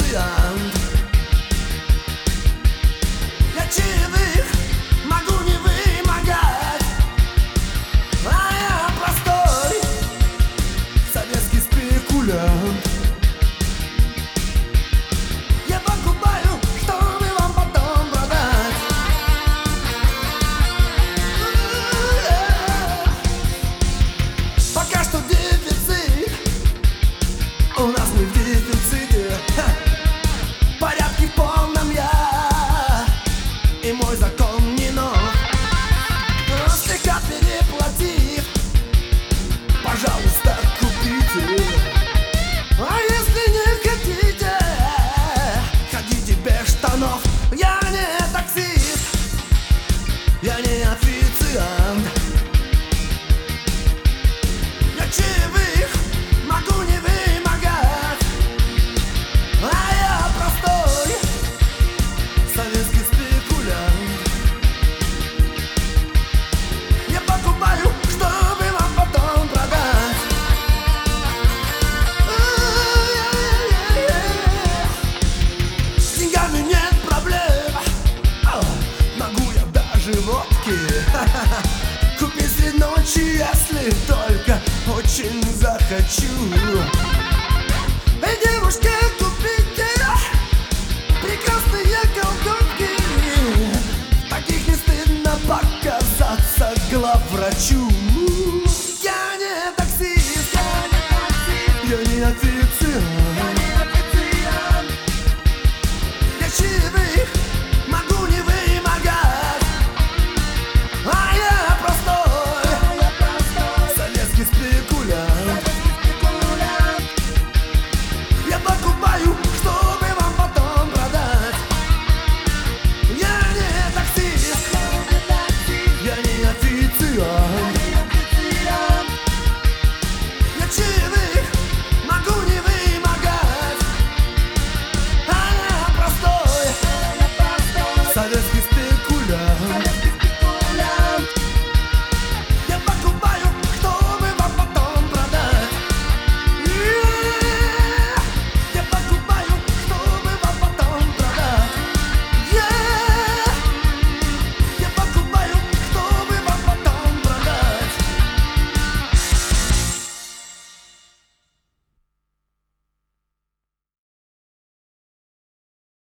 официант. Я чаевых могу не вымогать, а я простой советский спекулянт. Я покупаю, чтобы вам потом продать. Пока что дефицит, у нас не в дефиците. Порядки в полном я, и мой закон не нов. Слегка переплатив, пожалуйста, купите. А если не хотите, ходите без штанов. Я не таксист, я не официант. Я чаевых могу не вымогать, а я простой советский спекулянт. Я покупаю, чтобы вам потом продать. С деньгами нет проблем, могу я даже водки купить средь ночи, если только очень захочу. Эй, девушки, купите прекрасные колготки, в таких не стыдно показаться главврачу. Я не таксист, я не официант. Я чаевых могу не вымогать, а я простой советский спекулянт. Я покупаю, чтобы вам потом продать. Я не таксист, я не официант. Я чаевых могу не вымогать, а я простой советский